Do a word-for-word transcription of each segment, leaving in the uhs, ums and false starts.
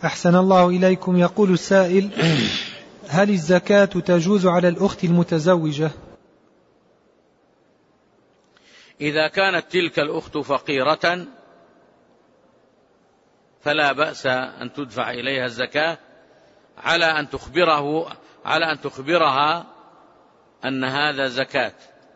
أحسن الله إليكم. يقول السائل: هل الزكاة تجوز على الأخت المتزوجة؟ إذا كانت تلك الأخت فقيرة فلا بأس أن تدفع إليها الزكاة على أن تخبره على أن تخبرها أن هذا زكاة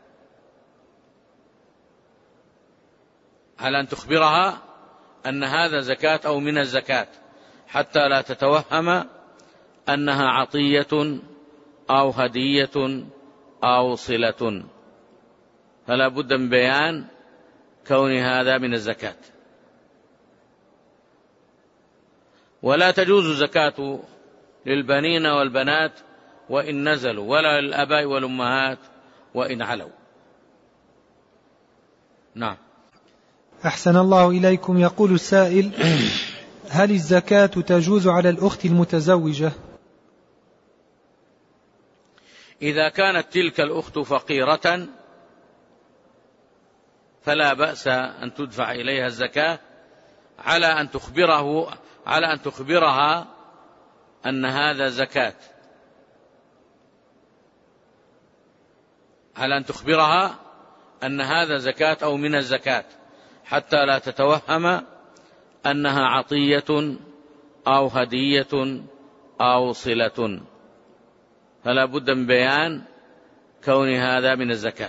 على أن تخبرها أن هذا زكاة أو من الزكاة، حتى لا تتوهم أنها عطية أو هدية أو صلة، فلا بد من بيان كون هذا من الزكاة. ولا تجوز زكاة للبنين والبنات وإن نزلوا، ولا للآباء والأمهات وإن علوا. نعم. أحسن الله إليكم. يقول السائل: هل الزكاة تجوز على الأخت المتزوجة؟ إذا كانت تلك الأخت فقيرة فلا بأس أن تدفع إليها الزكاة على أن تخبره على أن تخبرها أن هذا زكاة على أن تخبرها أن هذا زكاة أو من الزكاة، حتى لا تتوهم أنها عطية أو هدية أو صلة، فلا بد من بيان كون هذا من الزكاة.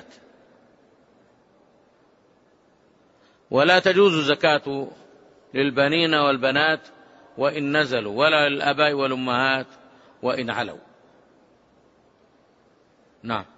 ولا تجوز زكاة للبنين والبنات وإن نزلوا، ولا للآباء والأمهات وإن علوا. نعم.